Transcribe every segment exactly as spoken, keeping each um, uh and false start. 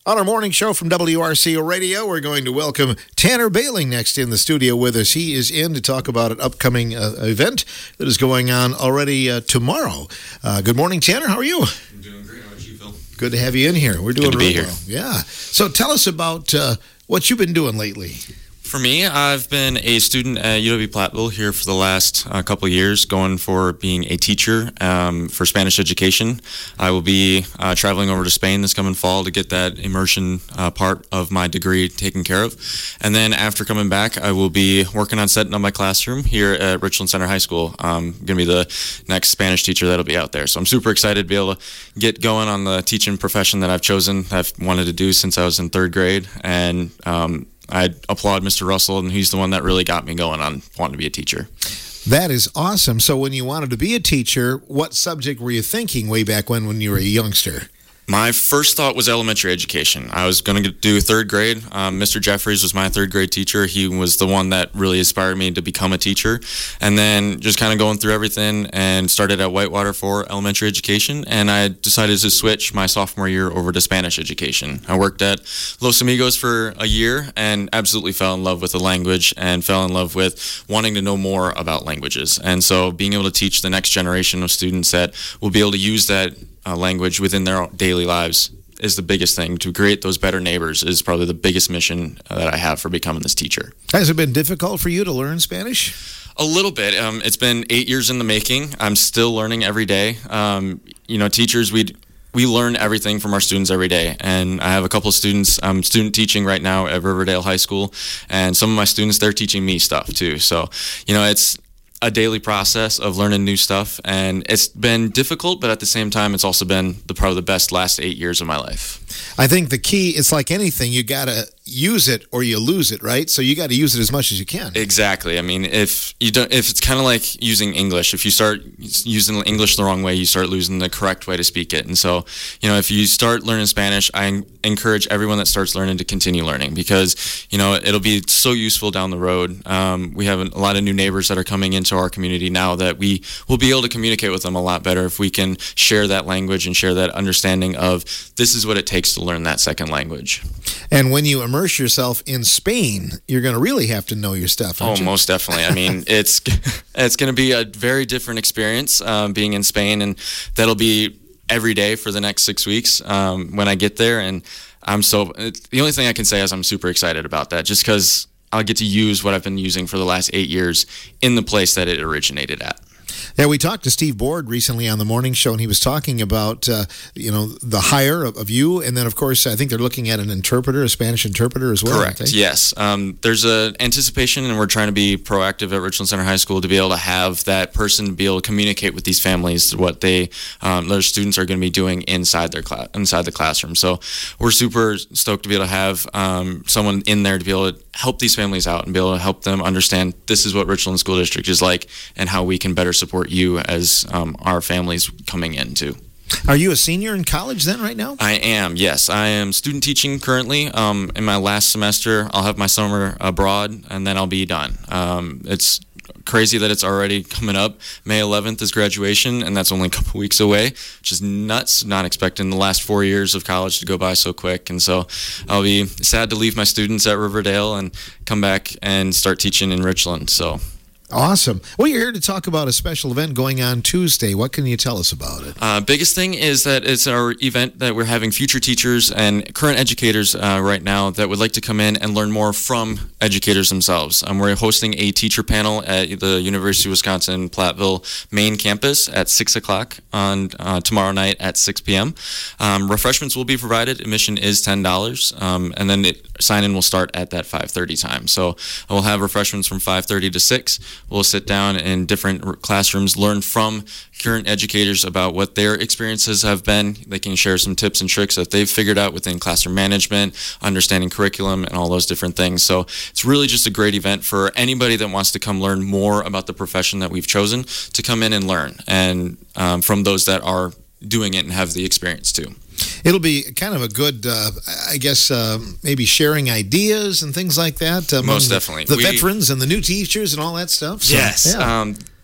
On our morning show from W R C O Radio, we're going to welcome Tanner Bailing next in the studio with us. He is in to talk about an upcoming uh, event that is going on already uh, tomorrow. Uh, good morning, Tanner. How are you? I'm doing great. How about you, Phil? Good to have you in here. We're doing Good to really be here. well. Yeah. So tell us about uh, what you've been doing lately. For me, I've been a student at U W-Platteville here for the last uh, couple of years, going for being a teacher um, for Spanish education. I will be uh, traveling over to Spain this coming fall to get that immersion uh, part of my degree taken care of. And then after coming back, I will be working on setting up my classroom here at Richland Center High School. I'm going to be the next Spanish teacher that'll be out there. So I'm super excited to be able to get going on the teaching profession that I've chosen, I've wanted to do since I was in third grade. And um, I applaud Mister Russell, and he's the one that really got me going on wanting to be a teacher. That is awesome. So when you wanted to be a teacher, what subject were you thinking way back when, when you were a youngster? My first thought was elementary education. I was going to do third grade. Um, Mister Jeffries was my third grade teacher. He was the one that really inspired me to become a teacher. And then just kind of going through everything and started at Whitewater for elementary education. And I decided to switch my sophomore year over to Spanish education. I worked at Los Amigos for a year and absolutely fell in love with the language and fell in love with wanting to know more about languages. And so being able to teach the next generation of students that will be able to use that Uh, language within their daily lives is the biggest thing. To create those better neighbors is probably the biggest mission uh, that I have for becoming this teacher. Has it been difficult for you to learn Spanish? A little bit. Um, it's been eight years in the making. I'm still learning every day. Um, you know, teachers, we we learn everything from our students every day. And I have a couple of students. I'm student teaching right now at Riverdale High School, and some of my students, they're teaching me stuff too. So, you know, it's a daily process of learning new stuff, and it's been difficult, but at the same time, it's also been the probably the best last eight years of my life. I think the key, it's like anything, you got to use it or you lose it, right? So you got to use it as much as you can. Exactly. I mean, if you don't, if it's kind of like using English, if you start using English the wrong way, you start losing the correct way to speak it. And so, you know, if you start learning Spanish, I encourage everyone that starts learning to continue learning, because, you know, it'll be so useful down the road. Um, we have a lot of new neighbors that are coming into our community now that we will be able to communicate with them a lot better if we can share that language and share that understanding of this is what it takes to learn that second language. And when you immerse yourself in Spain, you're going to really have to know your stuff, aren't Oh, you? most definitely. I mean, it's it's going to be a very different experience um, being in Spain, and that'll be every day for the next six weeks um, when I get there. And I'm so the only thing I can say is I'm super excited about that, just because I'll get to use what I've been using for the last eight years in the place that it originated at. Yeah, we talked to Steve Board recently on the morning show, and he was talking about, uh, you know, the hire of, of you, and then, of course, I think they're looking at an interpreter, a Spanish interpreter as well. Correct, yes. Um, there's an anticipation, and we're trying to be proactive at Richland Center High School to be able to have that person be able to communicate with these families what they, um, their students are going to be doing inside their class, inside the classroom. So we're super stoked to be able to have um, someone in there to be able to help these families out and be able to help them understand this is what Richland School District is like and how we can better support you as um, our families coming in too. Are you a senior in college then right now? I am, yes. I am student teaching currently. Um, in my last semester, I'll have my summer abroad, and then I'll be done. Um, it's crazy that it's already coming up. May eleventh is graduation, and that's only a couple weeks away, which is nuts. Not expecting the last four years of college to go by so quick. And so I'll be sad to leave my students at Riverdale and come back and start teaching in Richland. So awesome. Well, you're here to talk about a special event going on Tuesday. What can you tell us about it? Uh, biggest thing is that it's our event that we're having future teachers and current educators uh, right now that would like to come in and learn more from educators themselves. Um, we're hosting a teacher panel at the University of Wisconsin-Platteville main campus at six o'clock on uh, tomorrow night at six p.m. Um, refreshments will be provided. Admission is ten dollars, um, and then it, sign-in will start at that five thirty time. So we'll have refreshments from five thirty to six. We'll sit down in different classrooms, learn from current educators about what their experiences have been. They can share some tips and tricks that they've figured out within classroom management, understanding curriculum, and all those different things. So it's really just a great event for anybody that wants to come learn more about the profession that we've chosen to come in and learn, and um, from those that are doing it and have the experience too. It'll be kind of a good, uh, I guess, uh, maybe sharing ideas and things like that. Among Most the, definitely. The we, veterans and the new teachers and all that stuff. So, yes. Yeah. Um,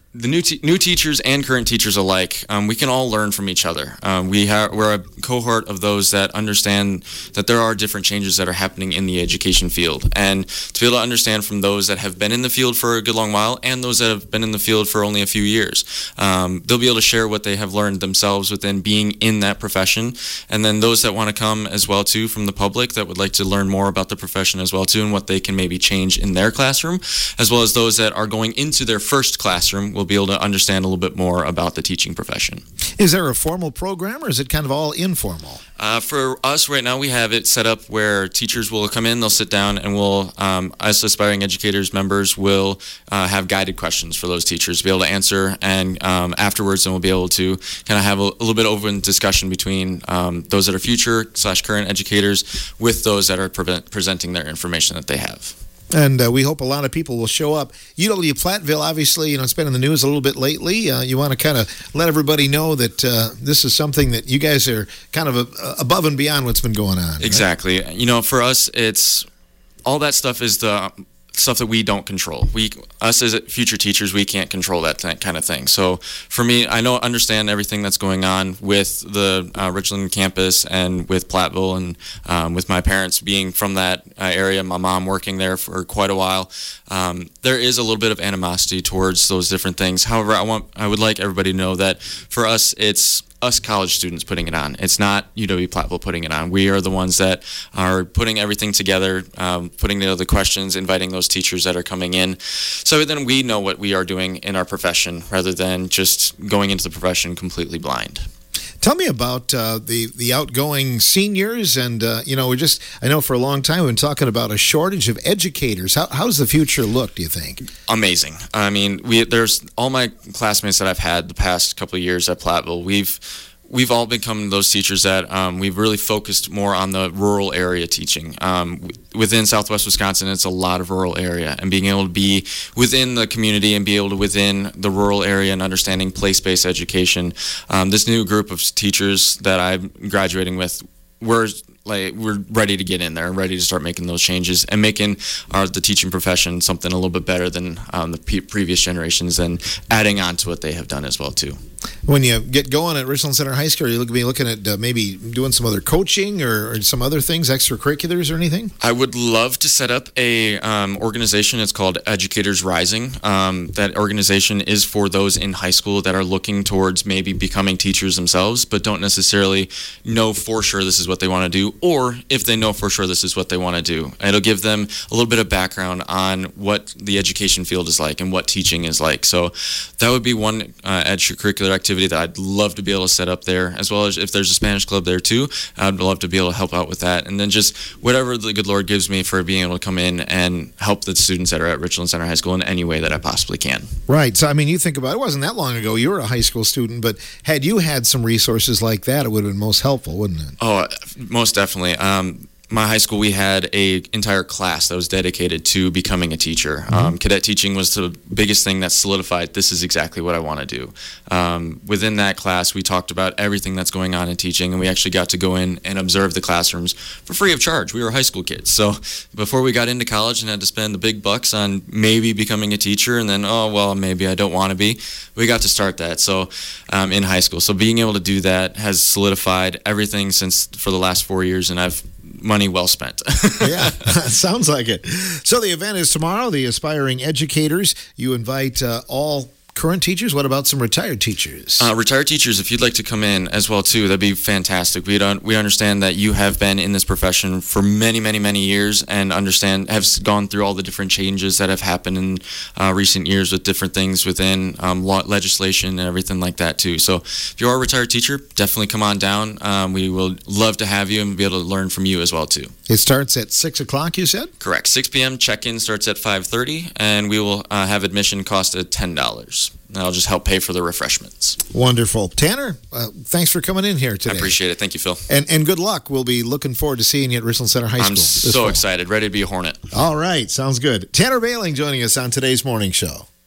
the new te- new teachers and current teachers alike, um, we can all learn from each other. Um, we have we're a cohort of those that understand that there are different changes that are happening in the education field, and to be able to understand from those that have been in the field for a good long while and those that have been in the field for only a few years, um, they'll be able to share what they have learned themselves within being in that profession, and then those that want to come as well too from the public that would like to learn more about the profession as well too and what they can maybe change in their classroom, as well as those that are going into their first classroom will be able to understand a little bit more about the teaching profession. Is there a formal program, or is it kind of all informal? Uh, for us right now, we have it set up where teachers will come in, they'll sit down, and we'll, um, as aspiring educators members, will uh, have guided questions for those teachers to be able to answer, and um, afterwards, then we'll be able to kind of have a, a little bit of open discussion between um, those that are future slash current educators with those that are pre- presenting their information that they have. And uh, we hope a lot of people will show up. U W Platteville, obviously, you know, it's been in the news a little bit lately. Uh, you want to kind of let everybody know that uh, this is something that you guys are kind of a, above and beyond what's been going on. Right? Exactly. You know, for us, it's all that stuff is the stuff that we don't control. We, us as future teachers, we can't control that th- kind of thing. So for me, I know, understand everything that's going on with the uh, Richland campus and with Platteville, and um, with my parents being from that uh, area, my mom working there for quite a while. Um, there is a little bit of animosity towards those different things. However, I want, I would like everybody to know that for us, it's us college students putting it on. It's not U W Platteville putting it on. We are the ones that are putting everything together, um, putting together the questions, inviting those teachers that are coming in, so then we know what we are doing in our profession rather than just going into the profession completely blind. Tell me about uh, the the outgoing seniors, and uh, you know, we just I know for a long time we've been talking about a shortage of educators. How how's the future look, do you think? Amazing. I mean, we there's all my classmates that I've had the past couple of years at Platteville. We've We've all become those teachers that um, we've really focused more on the rural area teaching. Um, w- within Southwest Wisconsin, it's a lot of rural area, and being able to be within the community and be able to within the rural area and understanding place-based education. Um, this new group of teachers that I'm graduating with, we're like we're ready to get in there, ready to start making those changes and making our the teaching profession something a little bit better than um, the pe- previous generations, and adding on to what they have done as well too. When you get going at Richland Center High School, are you looking, be looking at uh, maybe doing some other coaching or, or some other things, extracurriculars or anything? I would love to set up a um, organization. It's called Educators Rising. Um, that organization is for those in high school that are looking towards maybe becoming teachers themselves, but don't necessarily know for sure this is what they want to do, or if they know for sure this is what they want to do. It'll give them a little bit of background on what the education field is like and what teaching is like. So that would be one uh, extracurricular activity that I'd love to be able to set up there, as well as if there's a Spanish club there too, I'd love to be able to help out with that. And then just whatever the good Lord gives me for being able to come in and help the students that are at Richland Center High School in any way that I possibly can. Right. So, I mean, you think about it, it wasn't that long ago you were a high school student, but had you had some resources like that, it would have been most helpful, wouldn't it? Oh, most definitely. Um, my high school, we had a entire class that was dedicated to becoming a teacher. Mm-hmm. Um, cadet teaching was the biggest thing that solidified this is exactly what I want to do. Um, within that class, we talked about everything that's going on in teaching, and we actually got to go in and observe the classrooms for free of charge. We were high school kids, so before we got into college and had to spend the big bucks on maybe becoming a teacher, and then, oh, well, maybe I don't want to be, we got to start that so um, in high school. So being able to do that has solidified everything since for the last four years, and I've money well spent. Yeah, sounds like it. So the event is tomorrow, the Aspiring Educators. You invite uh, all current teachers. What about some retired teachers? Uh, retired teachers, if you'd like to come in as well too, that'd be fantastic. We don't we understand that you have been in this profession for many, many, many years, and understand have gone through all the different changes that have happened in uh, recent years with different things within um, law, legislation and everything like that too. So if you are a retired teacher, definitely come on down. Um, we will love to have you and be able to learn from you as well too. It starts at six o'clock, you said? Correct. six p.m. Check-in starts at five thirty, and we will uh, have admission cost at ten dollars. That'll just help pay for the refreshments. Wonderful. Tanner, uh, thanks for coming in here today. I appreciate it. Thank you, Phil. And and good luck. We'll be looking forward to seeing you at Richland Center High School. I'm this so fall. excited. Ready to be a Hornet. All right. Sounds good. Tanner Bailing joining us on today's morning show.